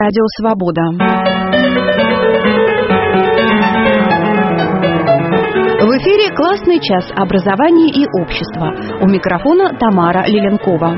Радио Свобода. В эфире «Классный час. Образование и общество». У микрофона Тамара Лиленкова.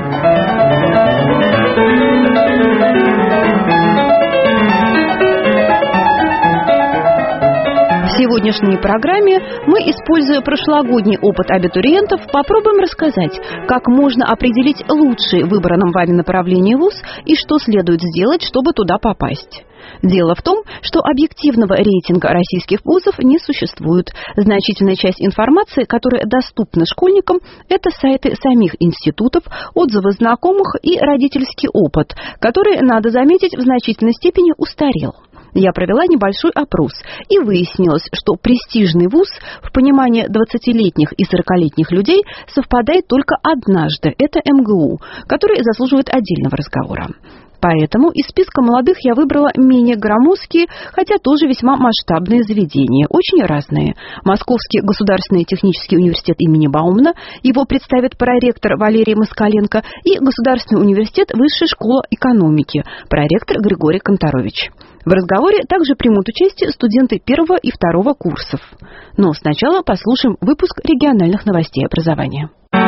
В сегодняшней программе мы, используя прошлогодний опыт абитуриентов, попробуем рассказать, как можно определить лучшее в выбранном вами направлении вуз и что следует сделать, чтобы туда попасть. Дело в том, что объективного рейтинга российских вузов не существует. Значительная часть информации, которая доступна школьникам, это сайты самих институтов, отзывы знакомых и родительский опыт, который, надо заметить, в значительной степени устарел. Я провела небольшой опрос, и выяснилось, что престижный вуз в понимании 20-летних и 40-летних людей совпадает только однажды. Это МГУ, который заслуживает отдельного разговора. Поэтому из списка молодых я выбрала менее громоздкие, хотя тоже весьма масштабные заведения, очень разные. Московский государственный технический университет имени Баумана, его представит проректор Валерий Москаленко, и Государственный университет Высшей школы экономики, проректор Григорий Конторович. В разговоре также примут участие студенты первого и второго курсов. Но сначала послушаем выпуск региональных новостей образования.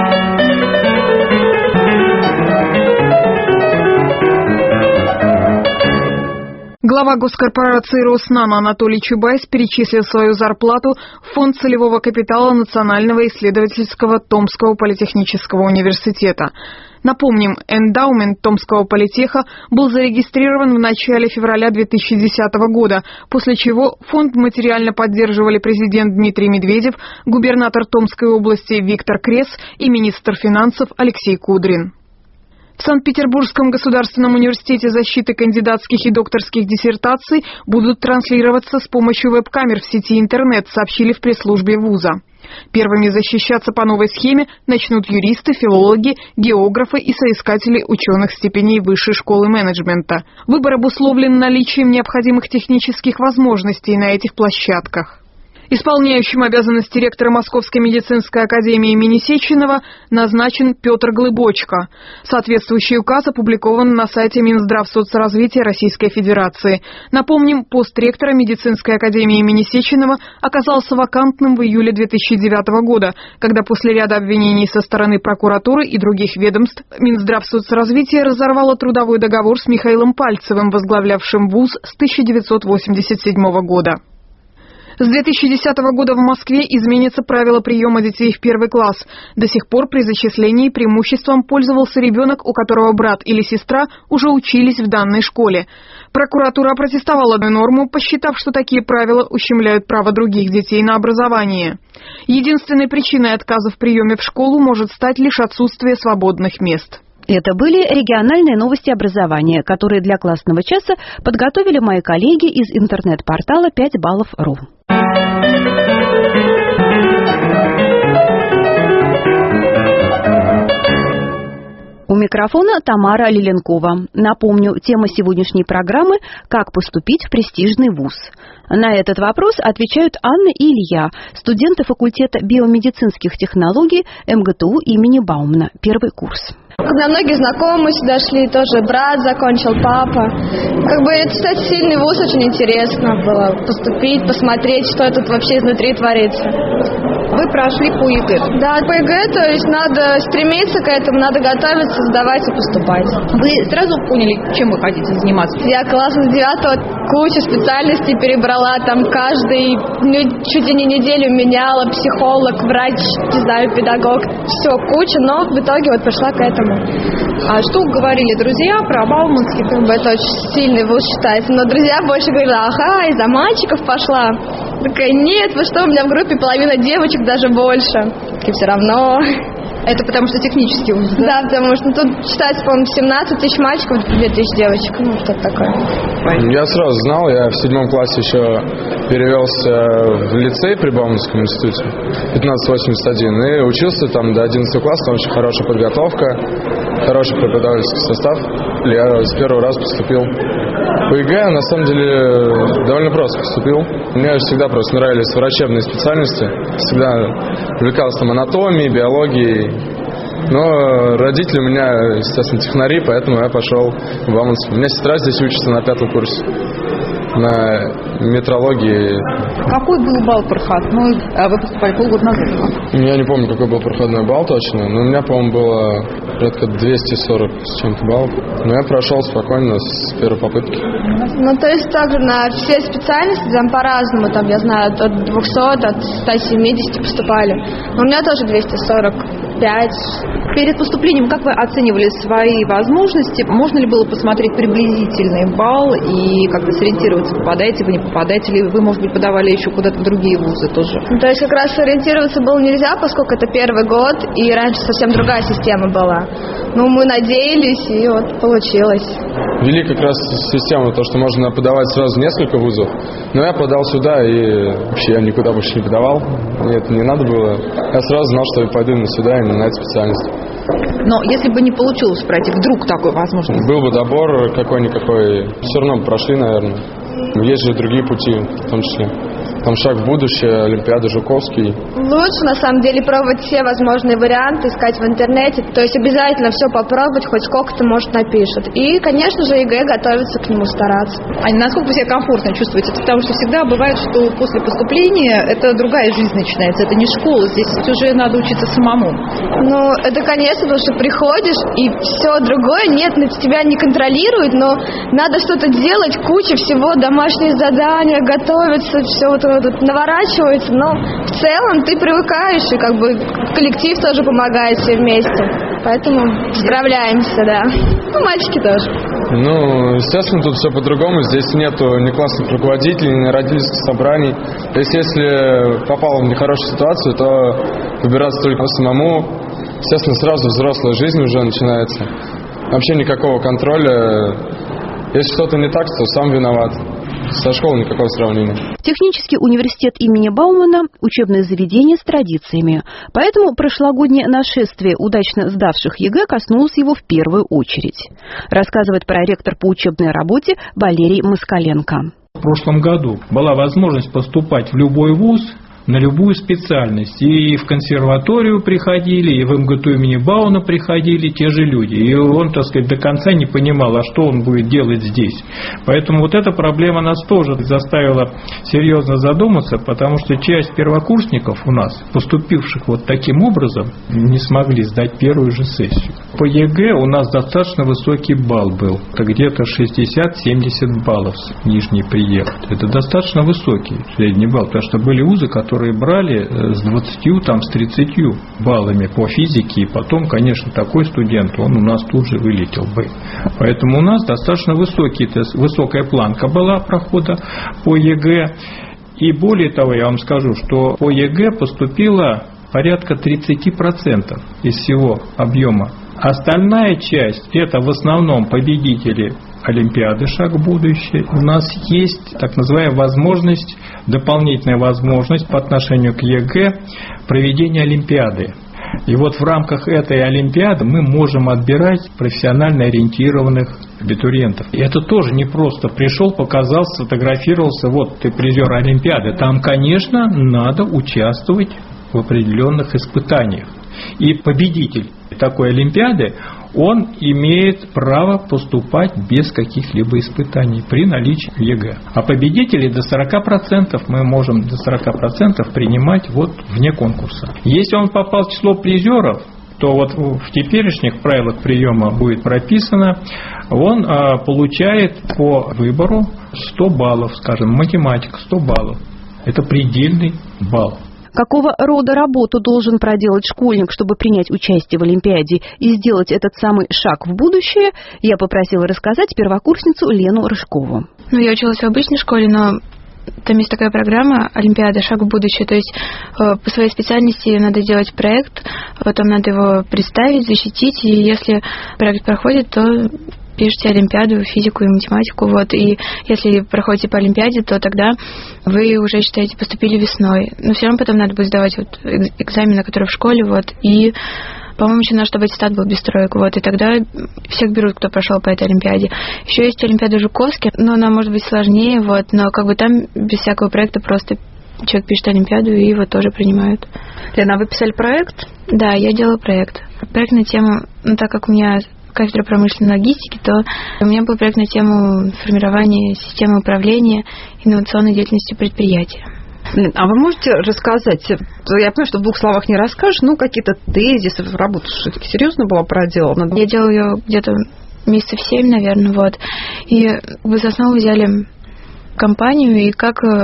Глава госкорпорации «Роснано» Анатолий Чубайс перечислил свою зарплату в фонд целевого капитала Национального исследовательского Томского политехнического университета. Напомним, эндаумент Томского политеха был зарегистрирован в начале февраля 2010 года, после чего фонд материально поддерживали президент Дмитрий Медведев, губернатор Томской области Виктор Крес и министр финансов Алексей Кудрин. В Санкт-Петербургском государственном университете защиты кандидатских и докторских диссертаций будут транслироваться с помощью веб-камер в сети интернет, сообщили в пресс-службе вуза. Первыми защищаться по новой схеме начнут юристы, филологи, географы и соискатели ученых степеней Высшей школы менеджмента. Выбор обусловлен наличием необходимых технических возможностей на этих площадках. Исполняющим обязанности ректора Московской медицинской академии имени Сеченова назначен Петр Глыбочко. Соответствующий указ опубликован на сайте Минздравсоцразвития Российской Федерации. Напомним, пост ректора медицинской академии имени Сеченова оказался вакантным в июле 2009 года, когда после ряда обвинений со стороны прокуратуры и других ведомств Минздравсоцразвития разорвало трудовой договор с Михаилом Пальцевым, возглавлявшим вуз с 1987 года. С 2010 года в Москве изменится правило приема детей в первый класс. До сих пор при зачислении преимуществом пользовался ребенок, у которого брат или сестра уже учились в данной школе. Прокуратура опротестовала эту норму, посчитав, что такие правила ущемляют право других детей на образование. Единственной причиной отказа в приеме в школу может стать лишь отсутствие свободных мест. Это были региональные новости образования, которые для классного часа подготовили мои коллеги из интернет-портала 5баллов.ру. У микрофона Тамара Лиленкова. Напомню, тема сегодняшней программы «Как поступить в престижный вуз». На этот вопрос отвечают Анна и Илья, студенты факультета биомедицинских технологий МГТУ имени Баумана, первый курс. Когда многие знакомые сюда шли, тоже брат закончил, папа. Это, кстати, сильный вуз, очень интересно было поступить, посмотреть, что тут вообще изнутри творится. Вы прошли по ЕГЭ? Да, по ЕГЭ, то есть надо стремиться к этому, надо готовиться, сдавать и поступать. Вы сразу поняли, чем вы хотите заниматься? Я класса с 9-го кучу специальностей перебрала, там каждый, чуть ли не неделю меняла, психолог, врач, не знаю, педагог, все, куча, но в итоге пришла к этому. А что говорили друзья про Бауманский? Это очень сильный вуз считается, но друзья больше говорили, ага, из-за мальчиков пошла. Такая, нет, вы что, у меня в группе половина девочек, даже больше. И все равно... Это потому что технический вуз, да? Да, потому что тут считается, по-моему, 17 тысяч мальчиков, 2 тысячи девочек. Что-то такое. Я сразу знал, я в 7 классе еще перевелся в лицей при Бауманском институте, 1581, и учился там до 11 класса, там очень хорошая подготовка, хороший преподавательский состав. Я с первого раза поступил. По ЕГЭ, на самом деле, довольно просто поступил. Мне всегда просто нравились врачебные специальности. Всегда увлекался там анатомией, биологией. Но родители у меня, естественно, технари, поэтому я пошел в Бауманский. У меня сестра здесь учится на 5-м курсе. На метрологии. Какой был балл проходной? Вы поступали полгода назад. Я не помню, какой был проходной балл точно, но у меня, по-моему, было порядка 240 с чем-то баллов. Но я прошел спокойно с первой попытки. Ну, то есть также на все специальности там по-разному, там, я знаю, от 200, от 170 поступали. Но у меня тоже 245. Перед поступлением как вы оценивали свои возможности? Можно ли было посмотреть приблизительный балл и как-то сориентироваться, попадаете вы, не попадаете ли вы, может быть, подавали еще куда-то в другие вузы тоже? Ну, то есть как раз сориентироваться было нельзя, поскольку это первый год, и раньше совсем другая система была. Ну, мы надеялись, и вот получилось. Ввели как раз систему, то, что можно подавать сразу несколько вузов. Но я подал сюда, и вообще я никуда больше не подавал. Мне это не надо было. Я сразу знал, что я пойду именно сюда, именно на эту специальность. Но если бы не получилось пройти, вдруг такой возможность? Был бы добор какой-никакой, все равно бы прошли, наверное. Есть же другие пути, в том числе. Там шаг в будущее, Олимпиада, Жуковский. Лучше, на самом деле, пробовать все возможные варианты, искать в интернете. То есть обязательно все попробовать, хоть сколько-то, может, напишут. И, конечно же, ЕГЭ готовиться к нему, стараться. А насколько вы себя комфортно чувствуете? Потому что всегда бывает, что после поступления это другая жизнь начинается. Это не школа, здесь уже надо учиться самому. Ну, это, конечно, потому что приходишь, и все другое, нет, тебя не контролирует, но надо что-то делать, куча всего, домашние задания, готовиться, все вот тут наворачивается, но в целом ты привыкаешь, и как бы коллектив тоже помогает все вместе. Поэтому справляемся, да. Ну, мальчики тоже. Ну, естественно, тут все по-другому. Здесь нету ни классных руководителей, ни родительских собраний. То есть, если попал в нехорошую ситуацию, то выбираться только самому. Естественно, сразу взрослая жизнь уже начинается. Вообще никакого контроля. Если что-то не так, то сам виноват. Со школой никакого сравнения. Технический университет имени Баумана – учебное заведение с традициями. Поэтому прошлогоднее нашествие удачно сдавших ЕГЭ коснулось его в первую очередь. Рассказывает проректор по учебной работе Валерий Москаленко. В прошлом году была возможность поступать в любой вуз, на любую специальность. И в консерваторию приходили, и в МГТУ имени Бауна приходили те же люди. И он, так сказать, до конца не понимал, а что он будет делать здесь. Поэтому вот эта проблема нас тоже заставила серьезно задуматься, потому что часть первокурсников у нас, поступивших вот таким образом, не смогли сдать первую же сессию. По ЕГЭ у нас достаточно высокий балл был. Это где-то 60-70 баллов нижний предел. Это достаточно высокий средний балл, потому что были вузы, которые брали с 20, там, с 30 баллами по физике, и потом, конечно, такой студент, он у нас тут же вылетел бы. Поэтому у нас достаточно высокая планка была прохода по ЕГЭ. И более того, я вам скажу, что по ЕГЭ поступило порядка 30% из всего объема. Остальная часть – это в основном победители Олимпиады «Шаг в будущее». У нас есть так называемая возможность, дополнительная возможность по отношению к ЕГЭ проведения Олимпиады. И вот в рамках этой Олимпиады мы можем отбирать профессионально ориентированных абитуриентов. И это тоже не просто пришел, показал, сфотографировался, вот ты призер Олимпиады. Там, конечно, надо участвовать в определенных испытаниях. И победитель такой Олимпиады, он имеет право поступать без каких-либо испытаний при наличии ЕГЭ. А победителей до 40% мы можем до 40% принимать вот вне конкурса. Если он попал в число призеров, то вот в теперешних правилах приема будет прописано, он получает по выбору 100 баллов, скажем, математика 100 баллов. Это предельный балл. Какого рода работу должен проделать школьник, чтобы принять участие в Олимпиаде и сделать этот самый шаг в будущее, я попросила рассказать первокурсницу Лену Рыжкову. Я училась в обычной школе, но там есть такая программа «Олимпиада. Шаг в будущее». То есть по своей специальности надо делать проект, потом надо его представить, защитить, и если проект проходит, то пишите Олимпиаду, физику и математику, вот, и если проходите по Олимпиаде, то тогда вы уже, считаете, поступили весной. Но все равно потом надо будет сдавать вот экзамены, которые в школе, вот, и, по-моему, еще надо, чтобы аттестат был без троек, вот, и тогда всех берут, кто прошел по этой Олимпиаде. Еще есть Олимпиада Жуковский, но она может быть сложнее, вот, но как бы там без всякого проекта просто человек пишет олимпиаду, и его тоже принимают. Лена, а вы писали проект? Да, я делала проект. Проект на тему, так как у меня кафедра промышленной логистики, то у меня был проект на тему формирования системы управления инновационной деятельностью предприятия. А вы можете рассказать, я понимаю, что в 2 словах не расскажешь, какие-то тезисы, работа все-таки серьезно была проделана? Я делала ее где-то месяцев 7, наверное, И за основу взяли компанию и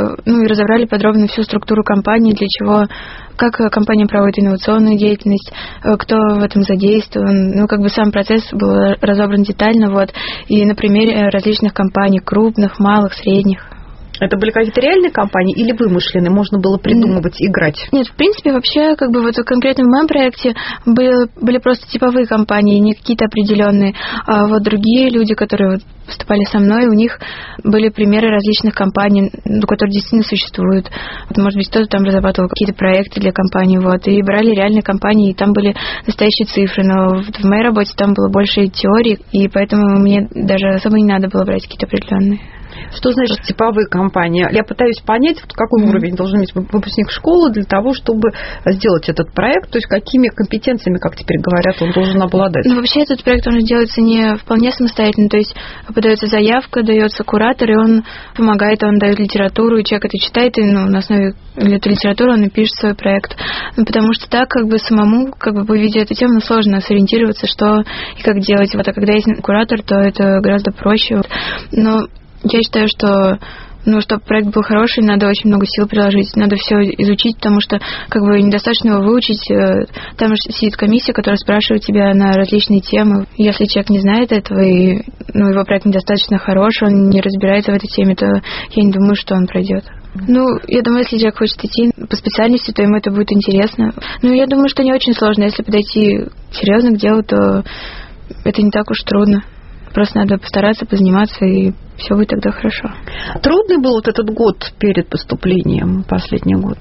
и разобрали подробно всю структуру компании, для чего, как компания проводит инновационную деятельность, кто в этом задействован. Сам процесс был разобран детально, и на примере различных компаний, крупных, малых, средних. Это были какие-то реальные компании или вымышленные? Можно было придумывать, играть? Нет, в принципе, вообще, конкретно в моем проекте были просто типовые компании, не какие-то определенные. А другие люди, которые выступали со мной, у них были примеры различных компаний, которые действительно существуют. Может быть, кто-то там разрабатывал какие-то проекты для компании, и брали реальные компании, и там были настоящие цифры. Но в моей работе там было больше теории, и поэтому мне даже особо не надо было брать какие-то определенные. Что значит типовые компании? Я пытаюсь понять, какой уровень должен иметь выпускник школы для того, чтобы сделать этот проект, то есть какими компетенциями, как теперь говорят, он должен обладать? Вообще этот проект, он делается не вполне самостоятельно, то есть подается заявка, дается куратор, и он помогает, он дает литературу, и человек это читает, и на основе этой литературы он и пишет свой проект. Потому что так самому, видя эту тему, сложно сориентироваться, что и как делать. А когда есть куратор, то это гораздо проще. Но я считаю, что чтобы проект был хороший, надо очень много сил приложить, надо все изучить, потому что недостаточно его выучить. Там же сидит комиссия, которая спрашивает тебя на различные темы. Если человек не знает этого, и его проект недостаточно хороший, он не разбирается в этой теме, то я не думаю, что он пройдет. Я думаю, если человек хочет идти по специальности, то ему это будет интересно. Я думаю, что не очень сложно. Если подойти серьезно к делу, то это не так уж трудно. Просто надо постараться, позаниматься, и все будет тогда хорошо. Трудный был этот год перед поступлением, последний год?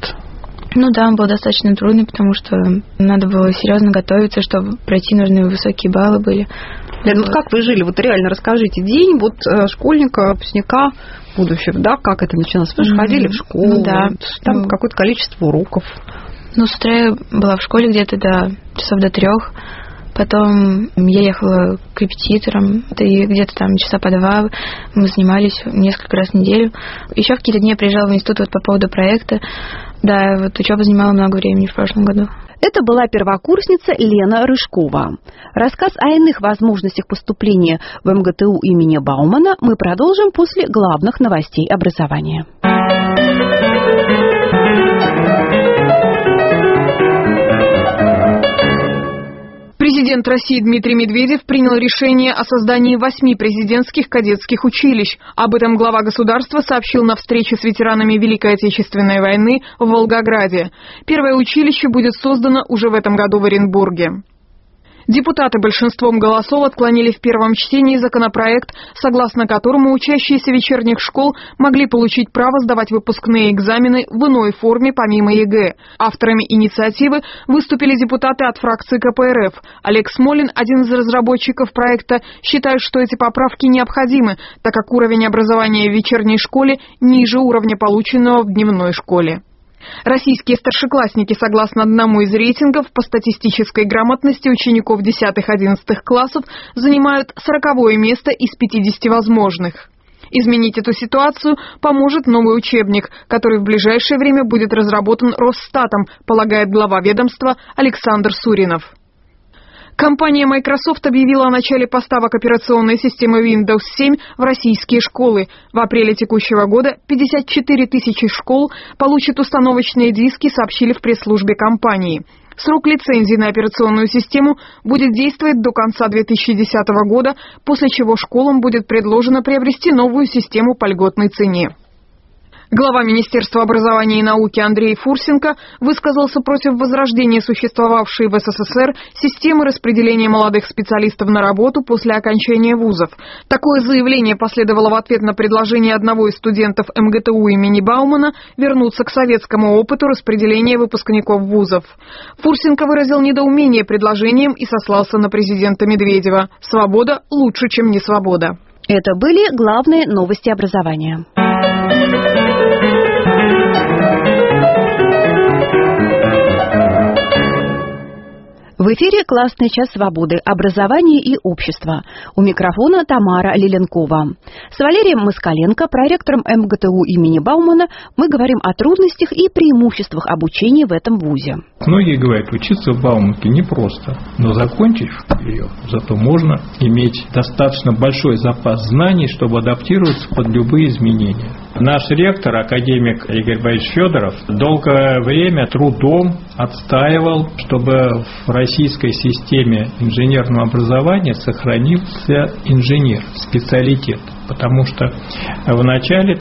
Он был достаточно трудный, потому что надо было серьезно готовиться, чтобы пройти, нужны высокие баллы были. Лен, как вы жили? Реально расскажите. День школьника, выпускника будущего, как это начиналось? Вы же ходили в школу, там какое-то количество уроков. С утра я была в школе где-то до часов до 3. Потом я ехала к репетиторам, и где-то там часа по 2 мы занимались несколько раз в неделю. Еще в какие-то дни я приезжала в институт по поводу проекта. Да, учеба занимала много времени в прошлом году. Это была первокурсница Лена Рыжкова. Рассказ о иных возможностях поступления в МГТУ имени Баумана мы продолжим после главных новостей образования. Президент России Дмитрий Медведев принял решение о создании 8 президентских кадетских училищ. Об этом глава государства сообщил на встрече с ветеранами Великой Отечественной войны в Волгограде. Первое училище будет создано уже в этом году в Оренбурге. Депутаты большинством голосов отклонили в первом чтении законопроект, согласно которому учащиеся вечерних школ могли получить право сдавать выпускные экзамены в иной форме помимо ЕГЭ. Авторами инициативы выступили депутаты от фракции КПРФ. Олег Смолин, один из разработчиков проекта, считает, что эти поправки необходимы, так как уровень образования в вечерней школе ниже уровня, полученного в дневной школе. Российские старшеклассники, согласно одному из рейтингов по статистической грамотности учеников 10-11 классов, занимают 40-е место из 50 возможных. Изменить эту ситуацию поможет новый учебник, который в ближайшее время будет разработан Росстатом, полагает глава ведомства Александр Суринов. Компания Microsoft объявила о начале поставок операционной системы Windows 7 в российские школы. В апреле текущего года 54 тысячи школ получат установочные диски, сообщили в пресс-службе компании. Срок лицензии на операционную систему будет действовать до конца 2010 года, после чего школам будет предложено приобрести новую систему по льготной цене. Глава Министерства образования и науки Андрей Фурсенко высказался против возрождения существовавшей в СССР системы распределения молодых специалистов на работу после окончания вузов. Такое заявление последовало в ответ на предложение одного из студентов МГТУ имени Баумана вернуться к советскому опыту распределения выпускников вузов. Фурсенко выразил недоумение предложением и сослался на президента Медведева. Свобода лучше, чем не свобода. Это были главные новости образования. В эфире «Классный час свободы. Образование и общество». У микрофона Тамара Лиленкова. С Валерием Москаленко, проректором МГТУ имени Баумана, мы говорим о трудностях и преимуществах обучения в этом вузе. Многие говорят, учиться в Бауманке непросто, но закончив ее, зато можно иметь достаточно большой запас знаний, чтобы адаптироваться под любые изменения. Наш ректор, академик Игорь Борисович Федоров, долгое время трудом отстаивал, чтобы в российской системе инженерного образования сохранился инженер, специалитет. Потому что в начале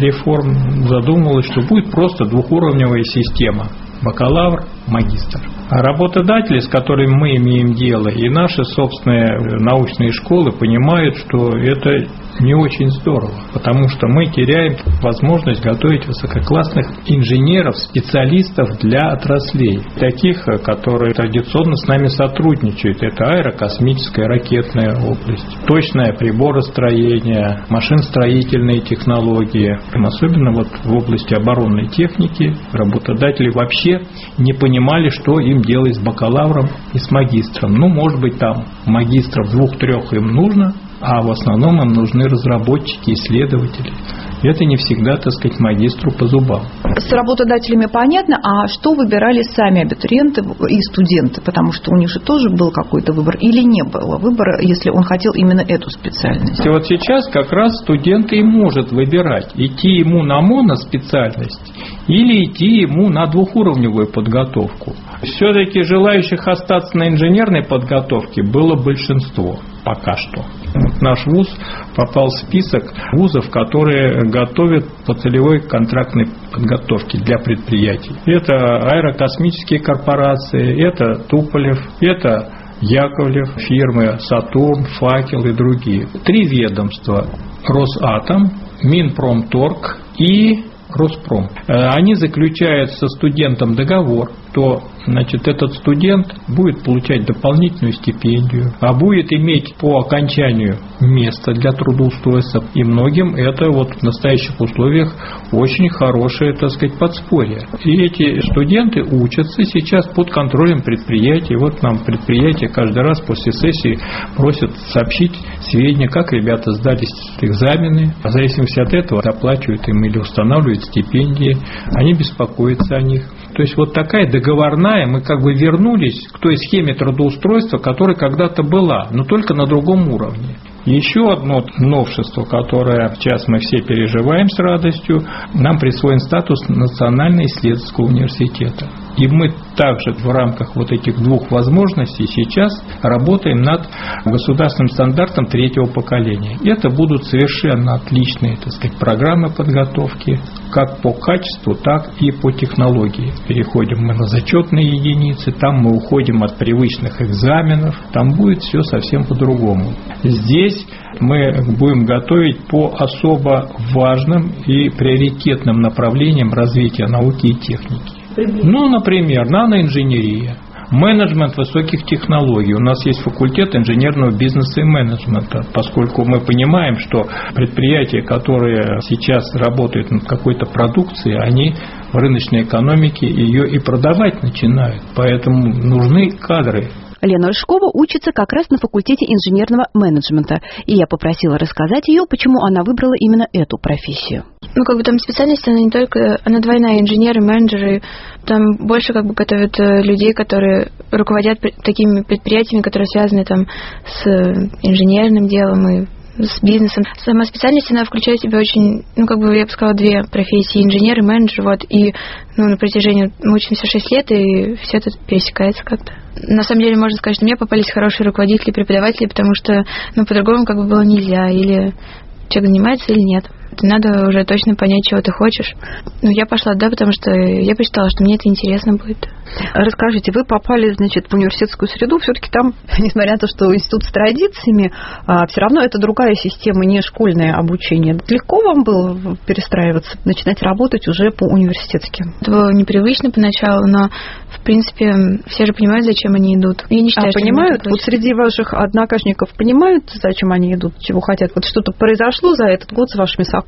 реформ задумывалось, что будет просто двухуровневая система. Бакалавр, магистр. А работодатели, с которыми мы имеем дело, и наши собственные научные школы понимают, что это не очень здорово, потому что мы теряем возможность готовить высококлассных инженеров, специалистов для отраслей, таких, которые традиционно с нами сотрудничают. Это аэрокосмическая, ракетная область, точное приборостроение, машиностроительные технологии. Особенно вот в области оборонной техники работодатели вообще не понимали, что им делать с бакалавром и с магистром. Может быть, там магистров 2-3 им нужно, а в основном им нужны разработчики, исследователи. Это не всегда, так сказать, магистру по зубам. С работодателями понятно, а что выбирали сами абитуриенты и студенты? Потому что у них же тоже был какой-то выбор или не было выбора, если он хотел именно эту специальность? И вот сейчас как раз студент и может выбирать, идти ему на моноспециальность или идти ему на двухуровневую подготовку. Все-таки желающих остаться на инженерной подготовке было большинство пока что. Наш вуз попал в список вузов, которые готовят по целевой контрактной подготовке для предприятий. Это аэрокосмические корпорации, это Туполев, это Яковлев, фирмы Сатурн, Факел и другие. 3 ведомства: Росатом, Минпромторг и Роспром. Они заключают со студентом договор, то этот студент будет получать дополнительную стипендию, а будет иметь по окончанию место для трудоустройства. И многим это в настоящих условиях очень хорошее, так сказать, подспорье. И эти студенты учатся сейчас под контролем предприятий. Нам предприятия каждый раз после сессии просят сообщить сведения, как ребята сдали экзамены. В зависимости от этого оплачивают им или устанавливают стипендии. Они беспокоятся о них. То есть такая договорная, мы вернулись к той схеме трудоустройства, которая когда-то была, но только на другом уровне. Еще одно новшество, которое сейчас мы все переживаем с радостью, нам присвоен статус Национально-исследовательского университета. И мы также в рамках этих 2 возможностей сейчас работаем над государственным стандартом 3-го поколения. Это будут совершенно отличные, так сказать, программы подготовки, как по качеству, так и по технологии. Переходим мы на зачетные единицы, там мы уходим от привычных экзаменов, там будет все совсем по-другому. Здесь мы будем готовить по особо важным и приоритетным направлениям развития науки и техники. Например, наноинженерия, менеджмент высоких технологий. У нас есть факультет инженерного бизнеса и менеджмента, поскольку мы понимаем, что предприятия, которые сейчас работают над какой-то продукцией, они в рыночной экономике ее и продавать начинают. Поэтому нужны кадры. Лена Рыжкова учится как раз на факультете инженерного менеджмента, и я попросила рассказать ее, почему она выбрала именно эту профессию. Там специальность, она не только, она двойная, инженеры, менеджеры, там больше готовят людей, которые руководят такими предприятиями, которые связаны с инженерным делом и с бизнесом. Сама специальность, она включает в себя очень, я бы сказала, 2 профессии: инженер и менеджер. И на протяжении мы учимся 6 лет, и все это пересекается как-то. На самом деле, можно сказать, что мне попались хорошие руководители, преподаватели, потому что по-другому было нельзя. Или человек занимается, или нет. Надо уже точно понять, чего ты хочешь. Я пошла, потому что я посчитала, что мне это интересно будет. Расскажите, вы попали, в университетскую среду, все-таки там, несмотря на то, что институт с традициями, все равно это другая система, не школьное обучение. Легко вам было перестраиваться, начинать работать уже по-университетски? Это было непривычно поначалу, но, в принципе, все же понимают, зачем они идут. Я не считаю, понимают? Среди ваших однокашников понимают, зачем они идут, чего хотят? Что-то произошло за этот год с вашими сокурсниками?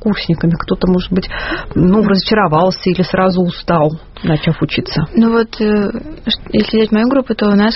однокурсниками? Кто-то, может быть, разочаровался или сразу устал, начав учиться? Если взять мою группу, то у нас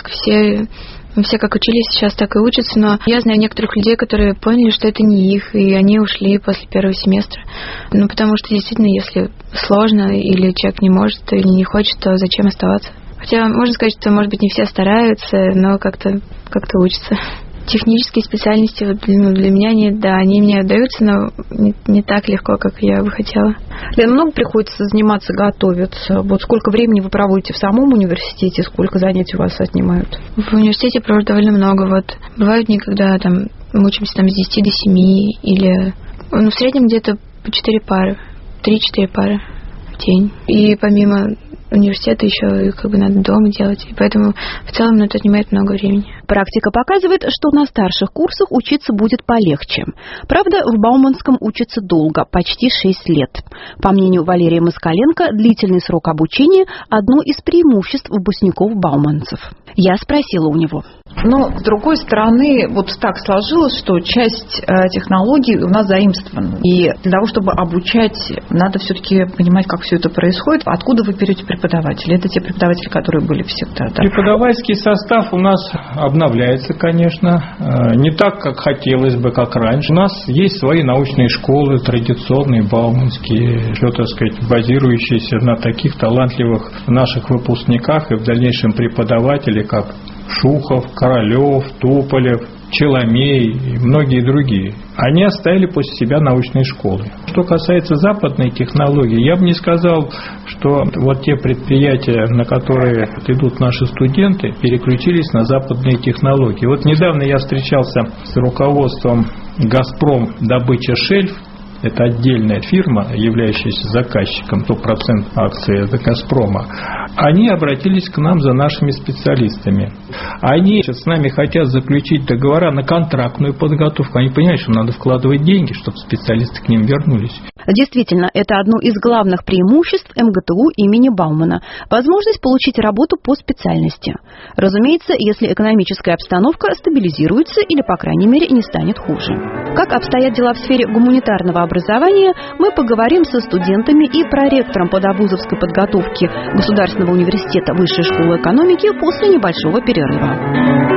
все как учились, сейчас так и учатся, но я знаю некоторых людей, которые поняли, что это не их, и они ушли после первого семестра. Потому что действительно, если сложно или человек не может или не хочет, то зачем оставаться? Хотя можно сказать, что, может быть, не все стараются, но как-то учатся. Технические специальности для меня они мне даются, но не так легко, как я бы хотела. Лена, много приходится заниматься, готовиться? Сколько времени вы проводите в самом университете, сколько занятий у вас отнимают? В университете провожу довольно много. Бывают дни, когда мы учимся с 10 до 7, или в среднем где-то по 4 пары, 3-4 пары в день. И помимо университета еще надо дома делать, и поэтому в целом это отнимает много времени. Практика показывает, что на старших курсах учиться будет полегче. Правда, в Бауманском учатся долго, почти 6 лет. По мнению Валерии Москаленко, длительный срок обучения – одно из преимуществ выпускников-бауманцев. Я спросила у него. Но, с другой стороны, так сложилось, что часть технологий у нас заимствована. И для того, чтобы обучать, надо все-таки понимать, как все это происходит. Откуда вы берете преподавателей? Это те преподаватели, которые были всегда. Да? Преподавательский состав у нас обновляется, конечно. Не так, как хотелось бы, как раньше. У нас есть свои научные школы, традиционные, бауманские, базирующиеся на таких талантливых наших выпускниках и в дальнейшем преподавателей, как Шухов, Королев, Туполев, Челомей и многие другие. Они оставили после себя научные школы. Что касается западной технологии, я бы не сказал, что те предприятия, на которые идут наши студенты, переключились на западные технологии. Недавно я встречался с руководством «Газпром» добыча «Шельф». Это отдельная фирма, являющаяся заказчиком 100% акций «Газпрома». Они обратились к нам за нашими специалистами. Они с нами хотят заключить договора на контрактную подготовку. Они понимают, что надо вкладывать деньги, чтобы специалисты к ним вернулись. Действительно, это одно из главных преимуществ МГТУ имени Баумана – возможность получить работу по специальности. Разумеется, если экономическая обстановка стабилизируется или, по крайней мере, не станет хуже. Как обстоят дела в сфере гуманитарного образования, мы поговорим со студентами и проректором подвузовской подготовки Государственного университета Высшей школы экономики после небольшого перерыва.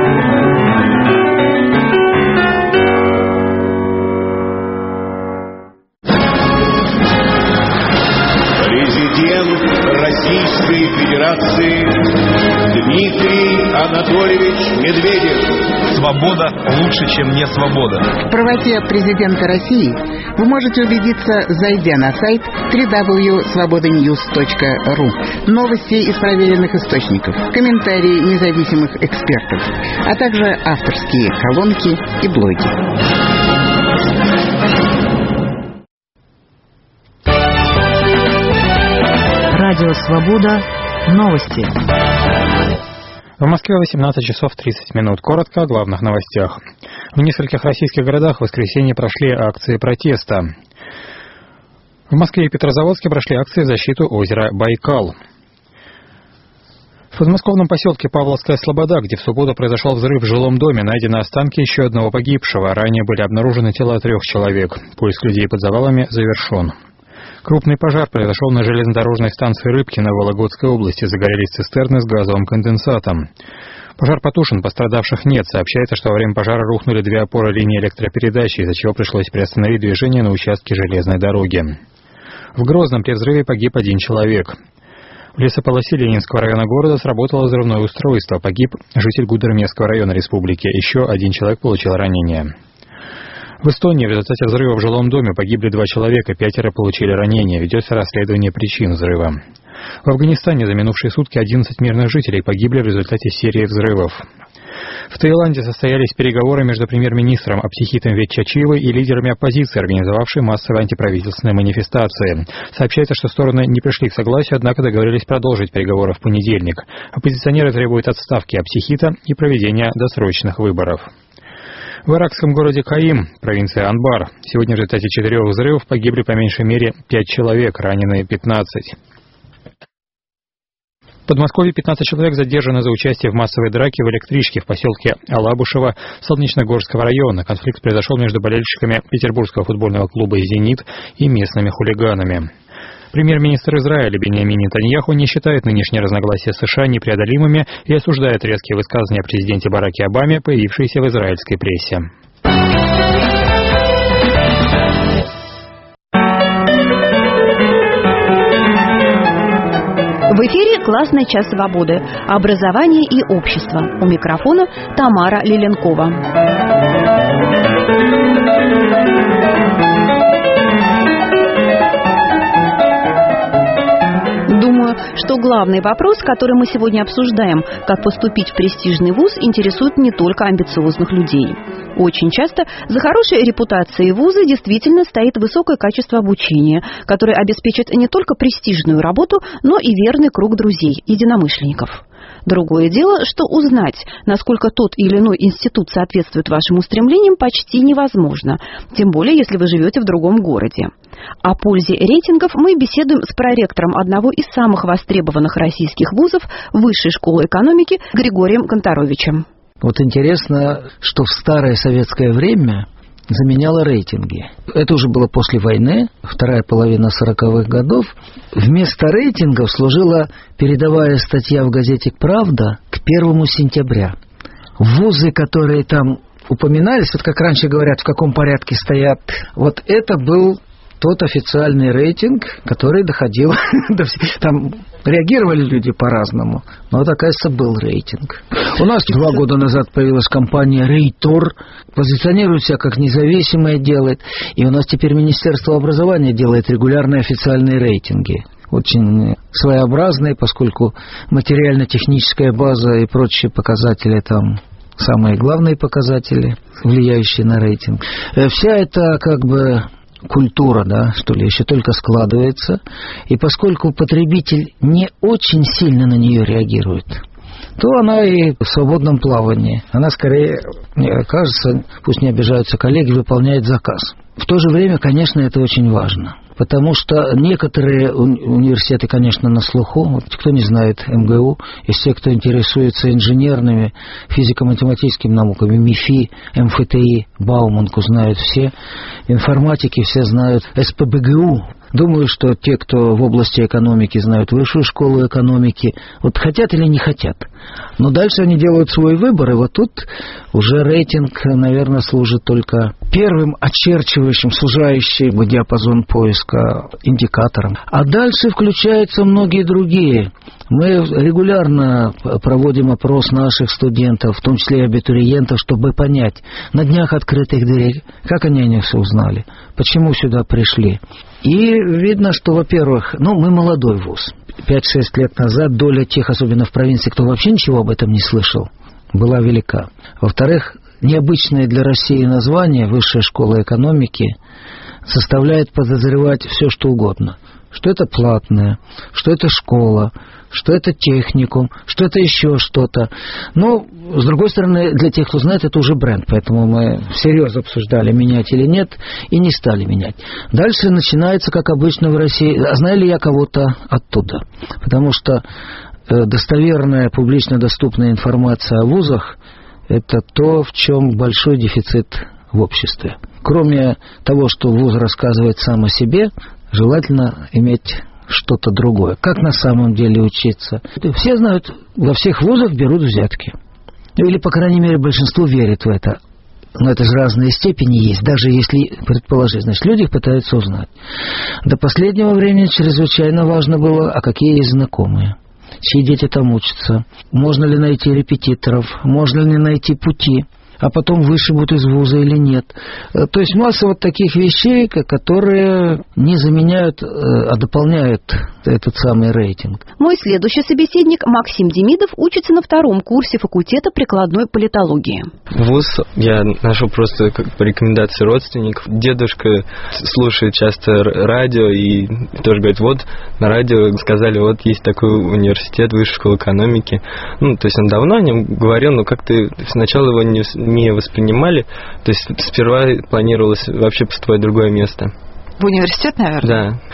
Президент Российской Федерации Дмитрий Анатольевич Медведев. Свобода лучше, чем не свобода. В правоте президента России вы можете убедиться, зайдя на сайт www.svobodanews.ru. Новости из проверенных источников, комментарии независимых экспертов, а также авторские колонки и блоги. Радио «Свобода». Новости. В Москве 18 часов 30 минут. Коротко о главных новостях. В нескольких российских городах в воскресенье прошли акции протеста. В Москве и Петрозаводске прошли акции в защиту озера Байкал. В подмосковном поселке Павловская Слобода, где в субботу произошел взрыв в жилом доме, найдены останки еще одного погибшего. Ранее были обнаружены тела 3 человек. Поиск людей под завалами завершен. Крупный пожар произошел на железнодорожной станции Рыбкино в Вологодской области. Загорелись цистерны с газовым конденсатом. Пожар потушен, пострадавших нет. Сообщается, что во время пожара рухнули 2 опоры линии электропередачи, из-за чего пришлось приостановить движение на участке железной дороги. В Грозном при взрыве погиб 1 человек. В лесополосе Ленинского района города сработало взрывное устройство. Погиб житель Гудермесского района республики. Еще 1 человек получил ранение. В Эстонии в результате взрыва в жилом доме погибли 2 человека, 5 получили ранения. Ведется расследование причин взрыва. В Афганистане за минувшие сутки 11 мирных жителей погибли в результате серии взрывов. В Таиланде состоялись переговоры между премьер-министром Абтихитом Ветчачилой и лидерами оппозиции, организовавшей массовые антиправительственные манифестации. Сообщается, что стороны не пришли к согласию, однако договорились продолжить переговоры в понедельник. Оппозиционеры требуют отставки Абтихита и проведения досрочных выборов. В иракском городе Каим, провинция Анбар, сегодня в результате 4 взрывов погибли по меньшей мере 5 человек, ранены 15. Подмосковье 15 человек задержаны за участие в массовой драке в электричке в поселке Алабушево Солнечногорского района. Конфликт произошел между болельщиками петербургского футбольного клуба «Зенит» и местными хулиганами. Премьер-министр Израиля Биньямин Нетаньяху не считает нынешние разногласия США непреодолимыми и осуждает резкие высказывания о президенте Бараке Обаме, появившиеся в израильской прессе. В эфире «Классный час свободы». Образование и общество. У микрофона Тамара Лиленкова. Думаю, что главный вопрос, который мы сегодня обсуждаем, как поступить в престижный вуз, интересует не только амбициозных людей. Очень часто за хорошей репутацией вуза действительно стоит высокое качество обучения, которое обеспечит не только престижную работу, но и верный круг друзей, единомышленников. Другое дело, что узнать, насколько тот или иной институт соответствует вашим устремлениям, почти невозможно, тем более, если вы живете в другом городе. О пользе рейтингов мы беседуем с проректором одного из самых востребованных российских вузов Высшей школы экономики Григорием Конторовичем. Вот интересно, что в старое советское время заменяло рейтинги. Это уже было после войны, вторая половина 40-х годов. Вместо рейтингов служила передовая статья в газете «Правда» к 1 сентября. Вузы, которые там упоминались, вот как раньше говорят, в каком порядке стоят, вот это был тот официальный рейтинг, который доходил до всех. Там реагировали люди по-разному, но вот, оказывается, был рейтинг. У нас 2 года назад появилась компания «Рейтор», позиционирует себя как независимое, делает. И у нас теперь Министерство образования делает регулярные официальные рейтинги. Очень своеобразные, поскольку материально-техническая база и прочие показатели там самые главные показатели, влияющие на рейтинг. Вся эта как бы культура, да, что ли, еще только складывается, и поскольку потребитель не очень сильно на нее реагирует, то она и в свободном плавании. Она скорее, мне кажется, пусть не обижаются коллеги, выполняет заказ. В то же время, конечно, это очень важно. Потому что некоторые университеты, конечно, на слуху. Вот кто не знает МГУ, из тех, кто интересуется инженерными, физико-математическими науками, МИФИ, МФТИ, Бауманку знают все. Информатики все знают СПбГУ. Думаю, что те, кто в области экономики знают Высшую школу экономики, вот хотят или не хотят. Но дальше они делают свой выбор, и вот тут уже рейтинг, наверное, служит только первым очерчивающим, сужающим диапазон поиска индикатором. А дальше включаются многие другие. Мы регулярно проводим опрос наших студентов, в том числе и абитуриентов, чтобы понять, на днях открытых дверей, как они о них все узнали, почему сюда пришли. И видно, что, во-первых, мы молодой вуз. 5-6 лет назад доля тех, особенно в провинции, кто вообще ничего об этом не слышал, была велика. Во-вторых, необычное для России название «Высшая школа экономики» заставляет подозревать все, что угодно. Что это платное, что это школа, что это техникум, что это еще что-то. Но, с другой стороны, для тех, кто знает, это уже бренд. Поэтому мы всерьез обсуждали, менять или нет, и не стали менять. Дальше начинается, как обычно в России, а знаю ли я кого-то оттуда? Потому что достоверная, публично доступная информация о вузах – это то, в чем большой дефицит в обществе. Кроме того, что вуз рассказывает сам о себе, желательно иметь что-то другое. Как на самом деле учиться? Все знают, во всех вузах берут взятки. Или, по крайней мере, большинство верит в это. Но это же разные степени есть, даже если предположить. Значит, люди их пытаются узнать. До последнего времени чрезвычайно важно было, а какие есть знакомые, чьи дети там учатся, можно ли найти репетиторов, можно ли найти пути, а потом вышибут из вуза или нет. То есть масса вот таких вещей, которые не заменяют, а дополняют этот самый рейтинг. Мой следующий собеседник Максим Демидов учится на 2-м курсе факультета прикладной политологии. Вуз я нашел просто по рекомендации родственников. Дедушка слушает часто радио и тоже говорит, вот на радио сказали, вот есть такой университет, Высшая школа экономики. То есть он давно о нем говорил, но как-то сначала его не воспринимали. То есть сперва планировалось вообще поступать в другое место. В университет, наверное? Да.